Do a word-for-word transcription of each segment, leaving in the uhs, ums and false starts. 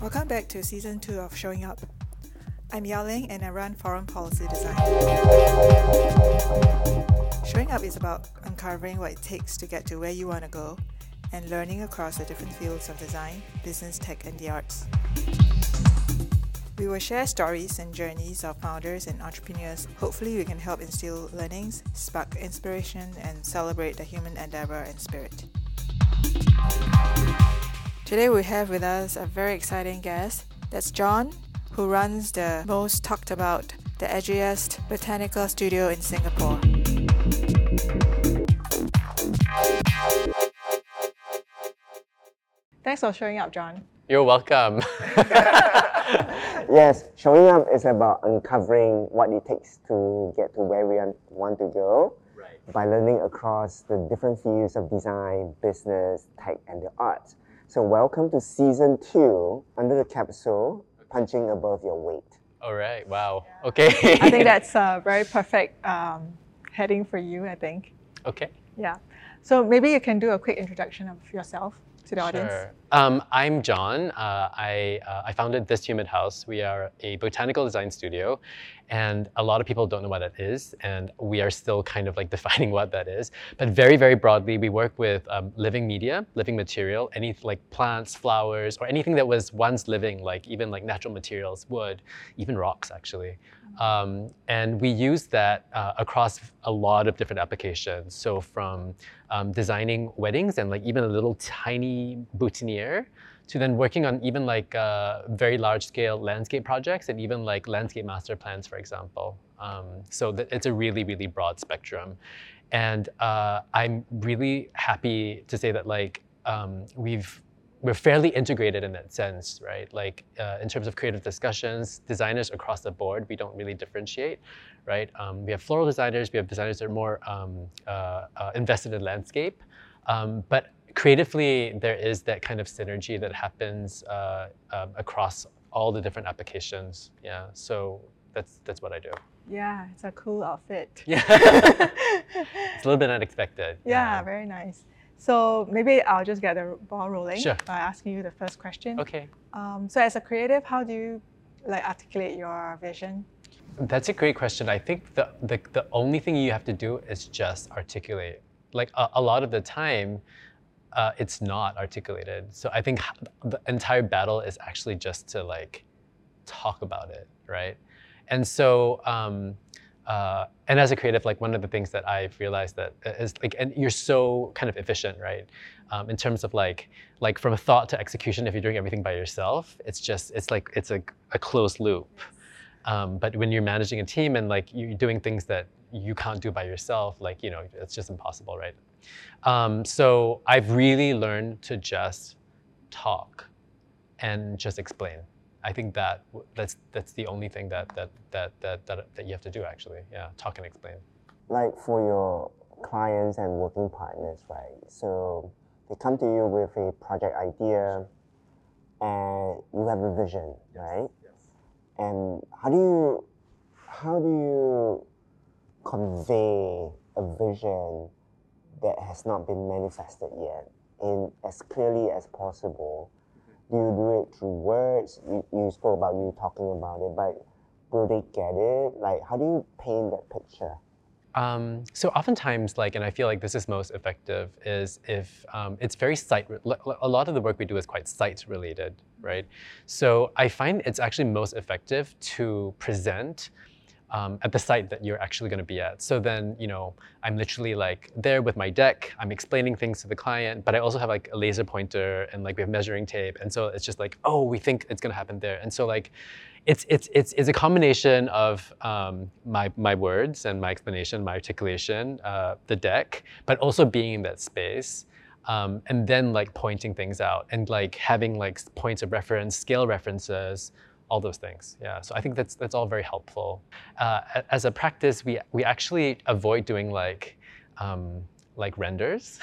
Welcome back to Season two of Showing Up. I'm Yao Ling and I run Forum Policy Design. Showing Up is about uncovering what it takes to get to where you want to go and learning across the different fields of design, business, tech, and the arts. We will share stories and journeys of founders and entrepreneurs. Hopefully, we can help instill learnings, spark inspiration, and celebrate the human endeavor and spirit. Today, we have with us a very exciting guest. That's John, who runs the most talked about, the edgiest botanical studio in Singapore. Thanks for showing up, John. You're welcome. Yes, showing up is about uncovering what it takes to get to where we want to go Right. by learning across the different fields of design, business, tech, and the arts. So welcome to season two, under the capsule, punching above your weight. All right. Wow. Okay. I think that's a very perfect um, heading for you, I think. Okay. Yeah. So maybe you can do a quick introduction of yourself to the audience. Sure. Um, I'm John. Uh, I, uh, I founded This Humid House. We are a botanical design studio, and a lot of people don't know what that is, and we are still kind of like defining what that is. But very, very broadly, we work with um, living media, living material, any like plants, flowers, or anything that was once living, like even like natural materials, wood, even rocks actually. Um, and we use that uh, across a lot of different applications. So from um, designing weddings and like even a little tiny boutonniere, to then working on even like uh, very large scale landscape projects and even like landscape master plans, for example. Um, so that it's a really, really broad spectrum. And uh, I'm really happy to say that like um, we've we're fairly integrated in that sense, right? Like uh, in terms of creative discussions, designers across the board, we don't really differentiate, right? Um, we have floral designers, we have designers that are more um, uh, uh, invested in landscape, um, but creatively, there is that kind of synergy that happens uh, um, across all the different applications. Yeah, so that's that's what I do. Yeah, it's a cool outfit. Yeah, it's a little bit unexpected. Yeah, very nice. So maybe I'll just get the ball rolling Sure. by asking you the first question. Okay. Um, so as a creative, how do you like articulate your vision? That's a great question. I think the, the, the only thing you have to do is just articulate. Like a, a lot of the time, uh, it's not articulated. So I think the entire battle is actually just to like talk about it, right? And so, um, uh, and as a creative, like one of the things that I've realized that is like, and you're so kind of efficient, right? Um, in terms of like, like from thought to execution, if you're doing everything by yourself, it's just, it's like, it's a, a closed loop. Um, but when you're managing a team and like you're doing things that you can't do by yourself, like, you know, it's just impossible, right? Um, so I've really learned to just talk and just explain. I think that that's that's the only thing that that that that that, that you have to do actually. Yeah, talk and explain. Like for your clients and working partners, right? So they come to you with a project idea and you have a vision, right? Yes. And how do you how do you convey a vision that has not been manifested yet in as clearly as possible? Do you do it through words? You, you spoke about you talking about it, but will they get it? Like, how do you paint that picture? Um, so oftentimes, like, and I feel like this is most effective, is if um, it's very site, a lot of the work we do is quite site related, right? So I find it's actually most effective to present Um, at the site that you're actually going to be at. So then, you know, I'm literally like there with my deck, I'm explaining things to the client, but I also have like a laser pointer and like we have measuring tape. And so it's just like, oh, we think it's going to happen there. And so like, it's it's it's it's a combination of um, my my words and my explanation, my articulation, uh, the deck, but also being in that space. Um, and then like pointing things out and like having like points of reference, scale references, all those things. Yeah, so I think that's that's all very helpful. Uh, as a practice, we we actually avoid doing like um, like renders.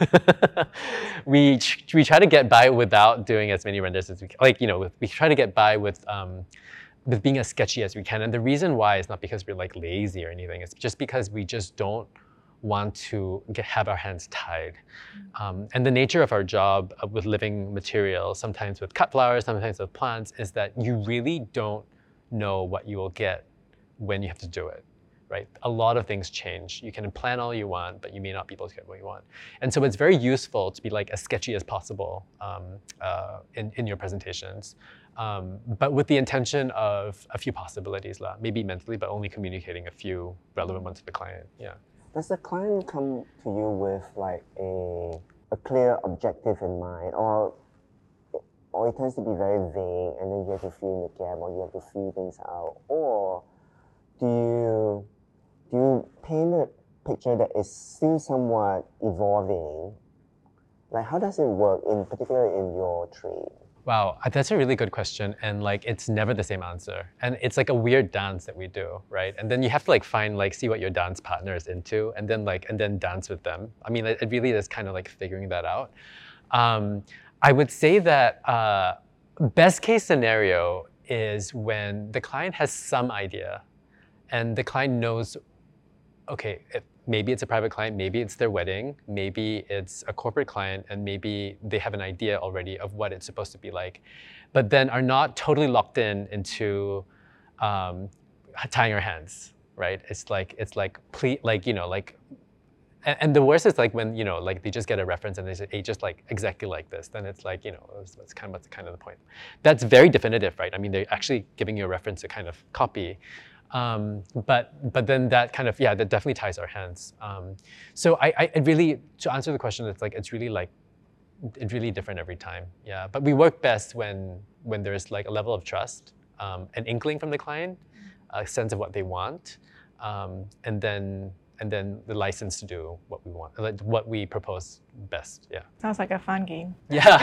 we we try to get by without doing as many renders as we can. Like you know, with, we try to get by with um, with being as sketchy as we can. And the reason why is not because we're like lazy or anything. It's just because we just don't want to get, have our hands tied. Um, and the nature of our job uh, with living materials, sometimes with cut flowers, sometimes with plants, is that you really don't know what you will get when you have to do it, right? A lot of things change. You can plan all you want, but you may not be able to get what you want. And so it's very useful to be like as sketchy as possible um, uh, in, in your presentations, um, but with the intention of a few possibilities, lah, maybe mentally, but only communicating a few relevant ones to the client, yeah. Does the client come to you with like a, a clear objective in mind, or or it tends to be very vague, and then you have to fill in the gap, or you have to feel things out, or do you do you paint a picture that is still somewhat evolving? Like, how does it work, in particular in your trade? Wow, that's a really good question, and like it's never the same answer, and it's like a weird dance that we do, right? And then you have to like find like see what your dance partner is into, and then like and then dance with them. I mean, it, it really is kind of like figuring that out. Um, I would say that uh, best case scenario is when the client has some idea, and the client knows, okay, it, maybe it's a private client, maybe it's their wedding, maybe it's a corporate client, and maybe they have an idea already of what it's supposed to be like, but then are not totally locked in into um, tying our hands, right? It's like, it's like, please, like, you know, like, and, and the worst is like when, you know, like they just get a reference and they say, hey, just like exactly like this, then it's like, you know, that's, that's kind of what's kind of the point. That's very definitive, right? I mean, they're actually giving you a reference to kind of copy. Um, but but then that kind of, yeah, that definitely ties our hands. Um, so I, I it really, to answer the question, it's like, it's really like, it's really different every time, yeah. But we work best when when there's like a level of trust, um, an inkling from the client, a sense of what they want, um, and then and then the license to do what we want, like what we propose best, yeah. Sounds like a fun game. Yeah,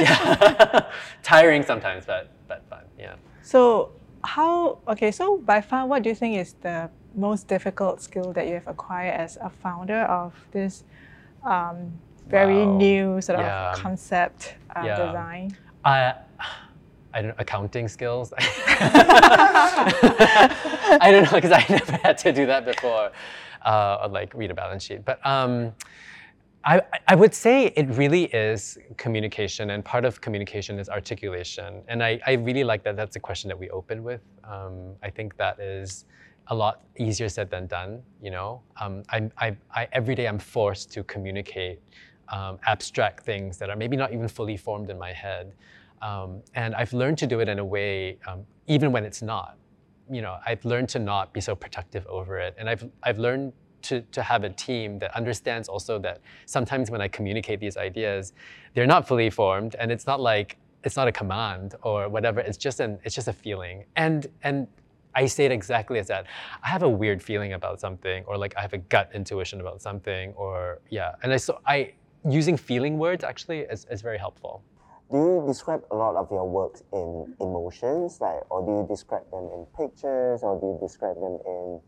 yeah. Tiring sometimes, but but fun, yeah. So. How, okay, so by far, what do you think is the most difficult skill that you have acquired as a founder of this um, very wow. new sort of yeah. concept uh, yeah. design? Uh, I don't know, accounting skills? I don't know, because I never had to do that before, uh, or like read a balance sheet. But um, I, I would say it really is communication, and part of communication is articulation. And I, I really like that that's a question that we open with. Um, I think that is a lot easier said than done, you know? Um, I, I, I, every day I'm forced to communicate um, abstract things that are maybe not even fully formed in my head. Um, and I've learned to do it in a way, um, even when it's not. You know, I've learned to not be so protective over it. And I've, I've learned To, to have a team that understands also that sometimes when I communicate these ideas, they're not fully formed, and it's not like, it's not a command or whatever, it's just an, it's just a feeling. And, and I say it exactly as that. I have a weird feeling about something, or like I have a gut intuition about something, or yeah. And I, so I, using feeling words actually is, is very helpful. Do you describe a lot of your works in emotions, like, or do you describe them in pictures, or do you describe them in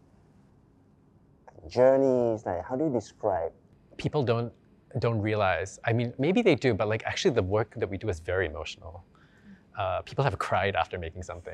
journeys? Like, how do you describe? People don't don't realize. I mean, maybe they do, but like actually the work that we do is very emotional. Uh, people have cried after making something.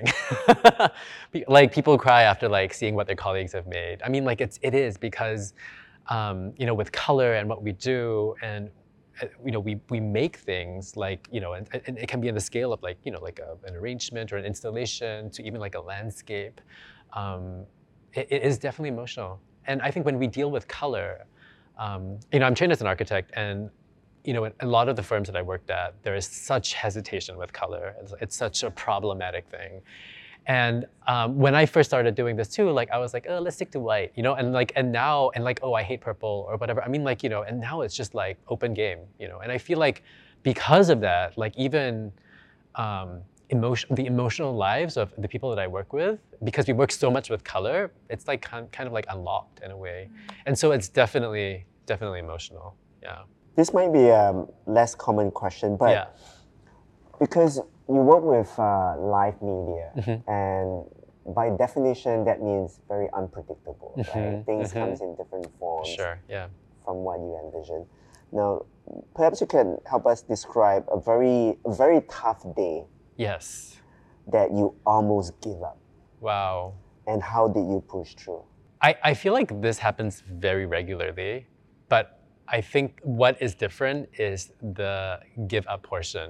Like people cry after like seeing what their colleagues have made. I mean, like it's it is because um, you know, with color and what we do, and uh, you know, we we make things like, you know, and, and it can be on the scale of like, you know, like a, an arrangement or an installation to even like a landscape. Um, it, it is definitely emotional. And I think when we deal with color, um, you know, I'm trained as an architect, and you know, in a lot of the firms that I worked at, there is such hesitation with color. It's, it's such a problematic thing. And um, when I first started doing this too, like I was like, oh, let's stick to white, you know, and like, and now, and like, oh, I hate purple or whatever. I mean, like, you know, and now it's just like open game, you know. And I feel like because of that, like even um, emotion, the emotional lives of the people that I work with, because we work so much with color, it's like kind, kind of like unlocked in a way. And so it's definitely, definitely emotional, yeah. This might be a less common question, but yeah. because you work with uh, live media, mm-hmm. and by definition, that means very unpredictable, mm-hmm. right? Things mm-hmm. comes in different forms sure, yeah. from what you envision. Now, perhaps you can help us describe a very, a very tough day. Yes. That you almost give up. Wow. And how did you push through? I, I feel like this happens very regularly, but I think what is different is the give up portion.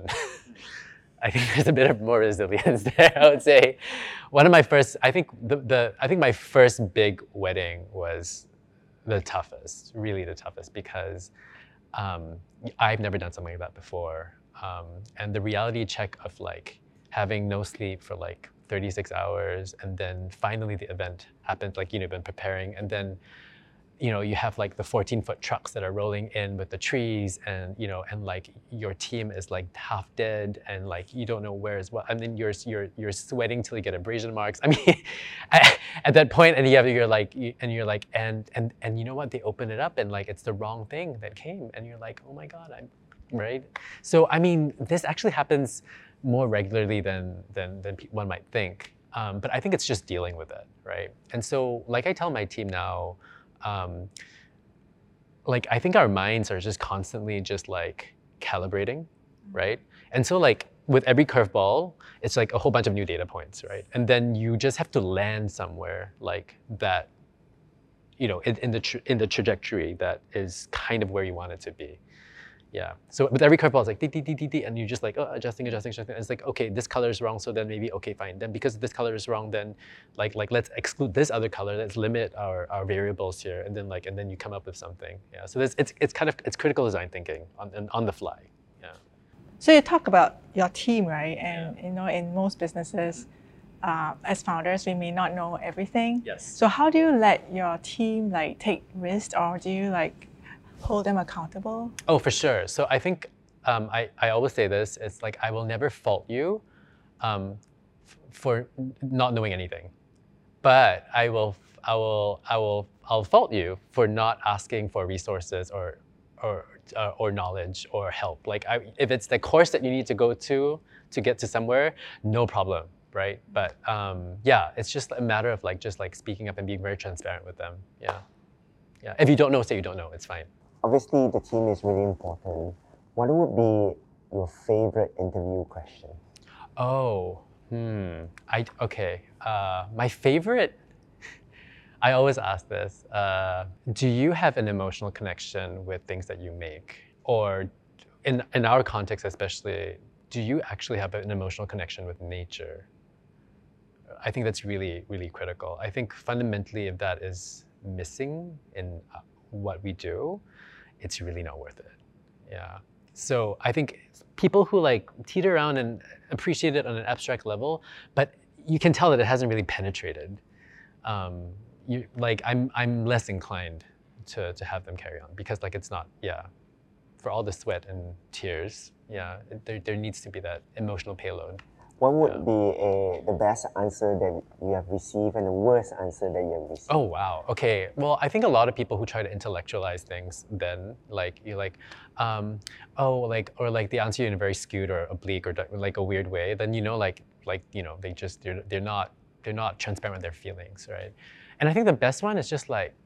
I think there's a bit of more resilience there, I would say. One of my first, I think the, the I think my first big wedding was the toughest, really the toughest, because um, I've never done something like that before. Um, and the reality check of like having no sleep for like thirty-six hours, and then finally the event happened, like, you know, you've been preparing, and then, you know, you have like the fourteen foot trucks that are rolling in with the trees, and, you know, and like your team is like half dead, and like you don't know where is what, and then you're you're you're sweating till you get abrasion marks. I mean, at that point, and you have, you're like, and you're like, and and and you know what? They open it up, and like it's the wrong thing that came, and you're like, oh my God, I'm right. So I mean, this actually happens more regularly than than than one might think. Um, but I think it's just dealing with it, right? And so, like I tell my team now. Um, like I think our minds are just constantly just like calibrating, right? And so like with every curveball, it's like a whole bunch of new data points, right? And then you just have to land somewhere like that, you know, in, in the tra- in the trajectory that is kind of where you want it to be. Yeah. So with every curveball, it's like dee, dee, dee, dee, dee, and you just like, oh, adjusting, adjusting, adjusting. And it's like, okay, this color is wrong, so then maybe, okay, fine. Then because this color is wrong, then like like let's exclude this other color. Let's limit our, our variables here, and then like and then you come up with something. Yeah. So this, it's it's kind of it's critical design thinking on on the fly. Yeah. So you talk about your team, right? And yeah. you know, in most businesses, uh, as founders, we may not know everything. Yes. So how do you let your team like take risks, or do you like hold them accountable? Oh, for sure. So I think um, I, I always say this, it's like I will never fault you um, f- for not knowing anything. But I will I will I will I'll fault you for not asking for resources or or uh, or knowledge or help. Like I, if it's the course that you need to go to to get to somewhere, no problem, right? But um, yeah, it's just a matter of like just like speaking up and being very transparent with them. Yeah. Yeah. If you don't know, say you don't know, it's fine. Obviously, the team is really important. What would be your favorite interview question? Oh, hmm. I okay. Uh, my favorite. I always ask this. Uh, do you have an emotional connection with things that you make, or, in in our context especially, do you actually have an emotional connection with nature? I think that's really really critical. I think fundamentally, if that is missing in uh, what we do, it's really not worth it. Yeah. So I think people who like teeter around and appreciate it on an abstract level, but you can tell that it hasn't really penetrated. Um, you like I'm I'm less inclined to to have them carry on, because like it's not, yeah, for all the sweat and tears, yeah, there there needs to be that emotional payload. What would Yeah. be a, the best answer that you have received and the worst answer that you have received? Oh, wow. Okay. Well, I think a lot of people who try to intellectualize things, then like you're like, um, oh, like, or like they answer you in a very skewed or oblique or like a weird way, then you know, like, like you know, they just they're they're not they're not transparent with their feelings, right? And I think the best one is just like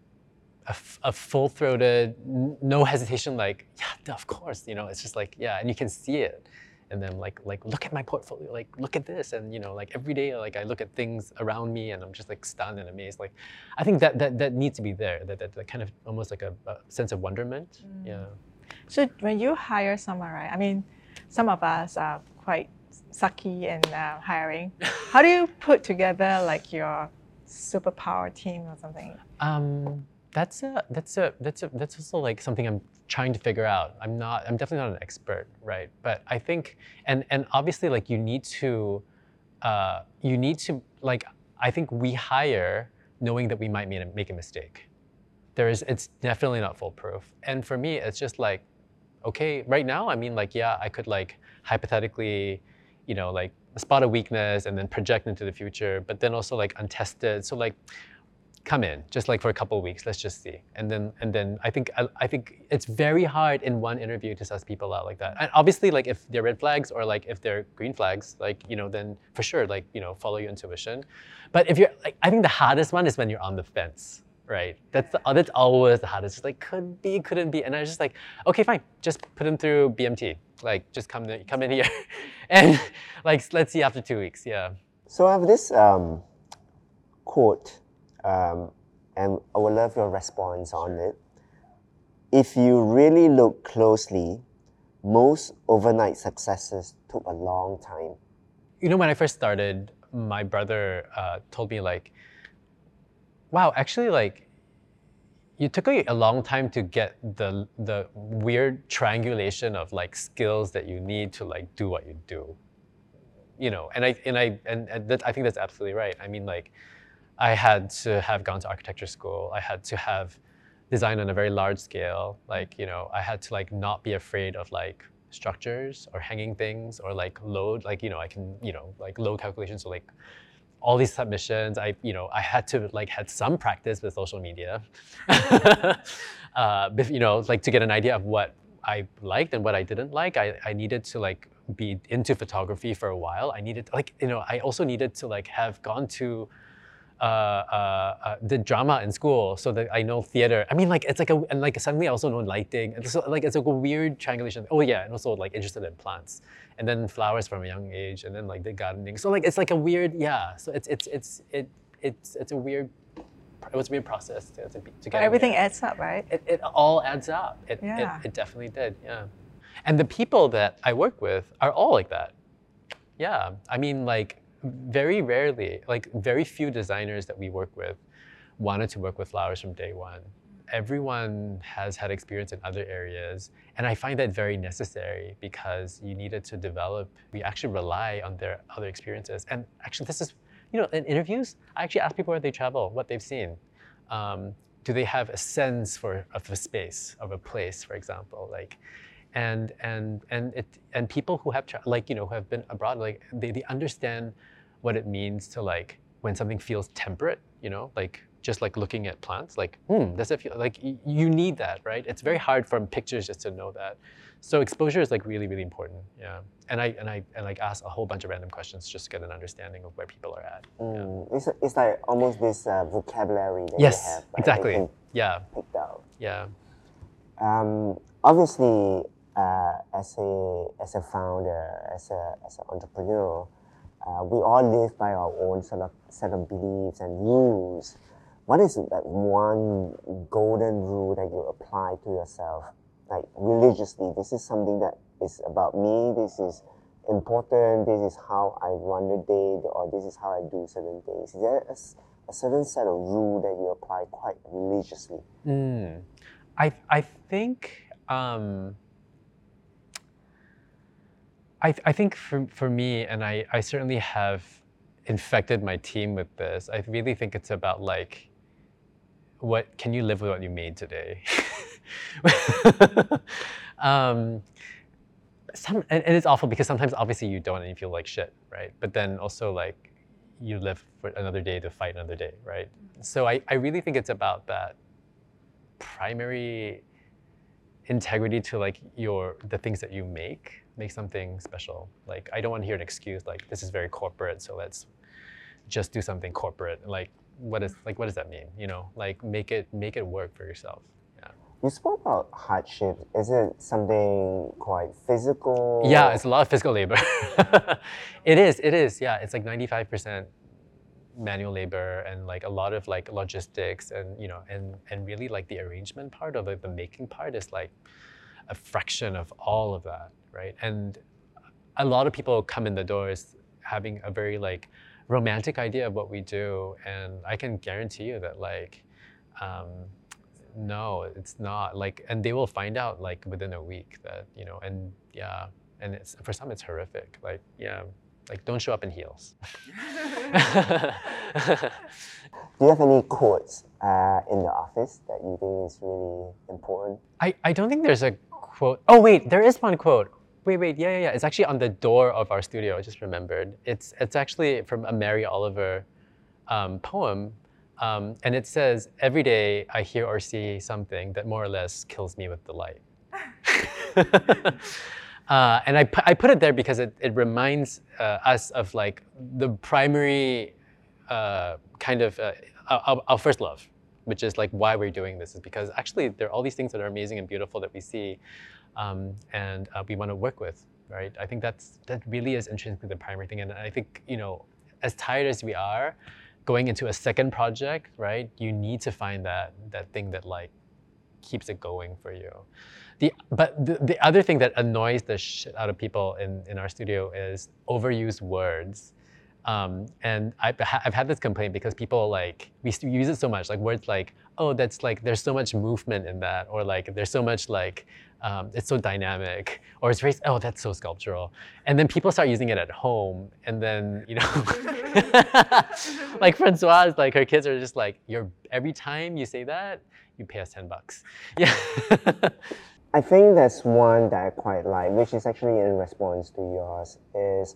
a, f- a full-throated, n- no hesitation, like, yeah, of course, you know, it's just like, yeah, and you can see it. And then like, like look at my portfolio, like look at this, and you know, like every day, like I look at things around me, and I'm just like stunned and amazed. Like, I think that that, that needs to be there. That, that that kind of almost like a, a sense of wonderment. Mm. Yeah. So when you hire someone, right? I mean, some of us are quite sucky in uh, hiring. How do you put together like your superpower team or something? Um, that's a that's a that's a that's also like something I'm trying to figure out. I'm not, I'm definitely not an expert, right? But I think, and and obviously like you need to, uh, you need to, like, I think we hire knowing that we might make a, make a mistake. There is, it's definitely not foolproof. And for me, it's just like, okay, right now, I mean like, yeah, I could like hypothetically, you know, like spot a weakness and then project into the future, but then also like untested. So like, come in just like for a couple of weeks, let's just see, and then and then I think I, I think it's very hard in one interview to suss people out like that. And obviously, like if they're red flags or like if they're green flags, like you know, then for sure, like you know, follow your intuition. But if you're like, I think the hardest one is when you're on the fence, right? That's the, that's always the hardest. It's like could be, couldn't be, and I was just like, okay, fine, just put them through B M T, like just come in, come in here, and like let's see after two weeks, yeah. So I have this um, quote. Um, and I would love your response on it. If you really look closely, most overnight successes took a long time. You know, when I first started, my brother uh, told me like, wow, actually like, you took a, a long time to get the the weird triangulation of like skills that you need to like do what you do. You know, and I and I and, and that, I think that's absolutely right. I mean, like, I had to have gone to architecture school. I had to have designed on a very large scale. Like, you know, I had to like not be afraid of like structures or hanging things or like load. Like, you know, I can, you know, like load calculations. So like all these submissions, I, you know, I had to like had some practice with social media, uh, bef- you know, like to get an idea of what I liked and what I didn't like. I, I needed to like be into photography for a while. I needed like, you know, I also needed to like have gone to uh, uh, uh, did drama in school so that I know theater. I mean, like it's like a and like suddenly I also know lighting. And so like it's like a weird triangulation. Oh yeah, and also like interested in plants, and then flowers from a young age, and then like the gardening. So like it's like a weird yeah. So it's it's it's it it's it's a weird it was a weird process to to, be, to get. But everything adds up, right? It it all adds up. It, Yeah. it it definitely did. Yeah, and the people that I work with are all like that. Yeah, I mean like. Very rarely, like very few designers that we work with wanted to work with flowers from day one. Everyone has had experience in other areas, and I find that very necessary because you needed to develop, we actually rely on their other experiences. And actually this is, you know, in interviews, I actually ask people where they travel, what they've seen. Um, do they have a sense for of a space, of a place, for example? Like, and and and it and people who have tra- like you know who have been abroad, like they, they understand what it means to like when something feels temperate, you know, like just like looking at plants, like hmm, does it feel like y- you need that, right? It's very hard from pictures just to know that. So exposure is like really really important, yeah. And I and I and like ask a whole bunch of random questions just to get an understanding of where people are at. Yeah. Mm, it's, it's like almost this uh, vocabulary that Yes, you have, right? exactly. That you Yeah, picked out. yeah. Um, obviously, uh, as a as a founder, as a as an entrepreneur, uh, we all live by our own sort of set of beliefs and rules. What is that one golden rule that you apply to yourself, like religiously? This is something that is about me. This is important. This is how I run the day, or this is how I do certain things. Is there a, s- a certain set of rule that you apply quite religiously? Mm. I I think um, I I think for for me, and I I certainly have infected my team with this. I really think it's about like, what can you live with what you made today? um, some and, and it's awful because sometimes obviously you don't and you feel like shit, right? But then also like you live for another day to fight another day, right? So I I really think it's about that primary integrity to like your the things that you make make something special. Like I don't want to hear an excuse like this is very corporate, so let's just do something corporate. Like what is like what does that mean? You know, like make it make it work for yourself. Yeah. You spoke about hardship. Is it something quite physical? Yeah, it's a lot of physical labor. It is. It is. Yeah, it's like ninety-five percent manual labor and like a lot of like logistics and you know and and really like the arrangement part of it, the making part is like a fraction of all of that, right? And a lot of people come in the doors having a very like romantic idea of what we do, and I can guarantee you that like um, no, it's not like, and they will find out like within a week that you know, and yeah, and it's for some it's horrific. Like yeah, like don't show up in heels. Do you have any quotes uh, in the office that you think is really important? I, I don't think there's a quote. Oh wait, there is one quote. Wait, wait, yeah, yeah, yeah. It's actually on the door of our studio. I just remembered. It's it's actually from a Mary Oliver um, poem, um, and it says, "Every day I hear or see something that more or less kills me with delight." uh, and I pu- I put it there because it it reminds uh, us of like the primary uh, kind of uh, our, our first love, which is like why we're doing this is because actually there are all these things that are amazing and beautiful that we see, um, and uh, we want to work with, right? I think that's that really is intrinsically the primary thing, and I think you know, as tired as we are, going into a second project, right? You need to find that that thing that like keeps it going for you. The but the, the other thing that annoys the shit out of people in in our studio is overused words. Um, and I've, I've had this complaint because people like, we use it so much, like words like, oh, that's like, there's so much movement in that, or like, there's so much like, um, it's so dynamic, or it's very, oh, that's so sculptural. And then people start using it at home, and then, you know, like Francoise, like her kids are just like, you're, every time you say that, you pay us ten bucks. Yeah. I think that's one that I quite like, which is actually in response to yours, is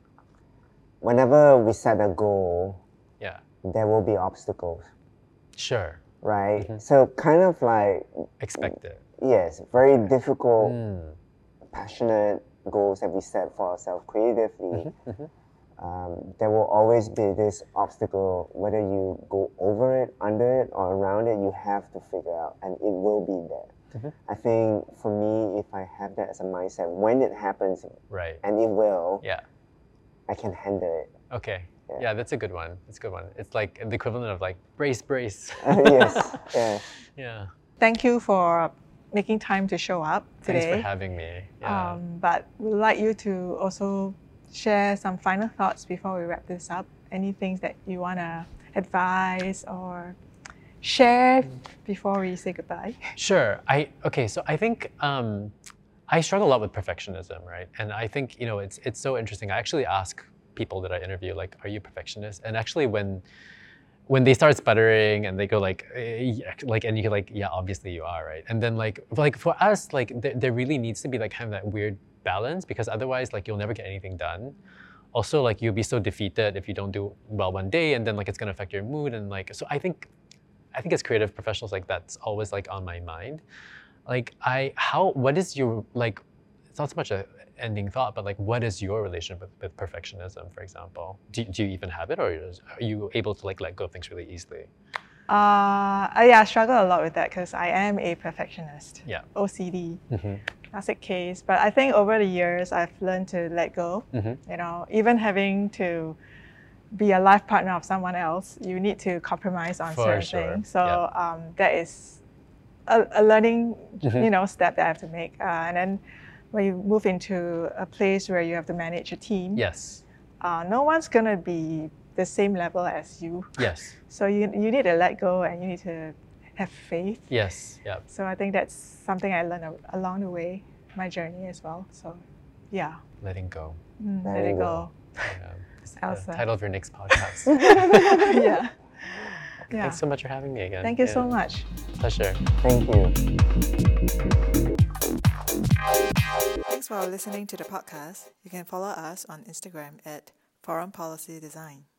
whenever we set a goal, yeah, there will be obstacles. Sure. Right? Mm-hmm. So kind of like... Expect it. Yes, very difficult, mm. passionate goals that we set for ourselves creatively. Mm-hmm. Mm-hmm. Um, there will always be this obstacle, whether you go over it, under it, or around it, you have to figure out, and it will be there. Mm-hmm. I think for me, if I have that as a mindset, when it happens, right, and it will, yeah, I can handle it. Okay. Yeah. yeah, that's a good one. That's a good one. It's like the equivalent of like brace, brace. uh, yes. Yeah. Yeah. Thank you for making time to show up today. Thanks for having me. Yeah. Um, but we'd like you to also share some final thoughts before we wrap this up. Any things that you want to advise or share before we say goodbye? Sure. I okay. So I think um, I struggle a lot with perfectionism, right? And I think you know it's it's so interesting. I actually ask people that I interview, like, are you perfectionist? And actually, when when they start sputtering and they go like, eh, like, and you're like, yeah, obviously you are, right? And then like, like for us, like, there, there really needs to be like kind of that weird balance, because otherwise, like, you'll never get anything done. Also, like, you'll be so defeated if you don't do well one day, and then like it's gonna affect your mood, and like, so I think, I think as creative professionals, like that's always like on my mind. Like, I, how, what is your like? It's not so much a ending thought, but like, what is your relationship with, with perfectionism, for example? Do, do you even have it, or is, are you able to like let go of things really easily? Uh, yeah, I struggle a lot with that because I am a perfectionist. Yeah. O C D, mm-hmm. classic case. But I think over the years, I've learned to let go. Mm-hmm. You know, even having to be a life partner of someone else, you need to compromise on For certain sure. things. So yeah. um, that is a, a learning, mm-hmm. you know, step that I have to make. Uh, and then when you move into a place where you have to manage a team, yes, uh, no one's gonna be the same level as you. Yes. So you you need to let go and you need to have faith. Yes. Yeah. So I think that's something I learned a- along the way, my journey as well. So, yeah. Letting go. Mm, let it go. Yeah. It's the Elsa. title of your next podcast. yeah. yeah. Thanks so much for having me again. Thank you yeah. so much. Pleasure. Thank you. Thanks for listening to the podcast. You can follow us on Instagram at Foreign Policy Design.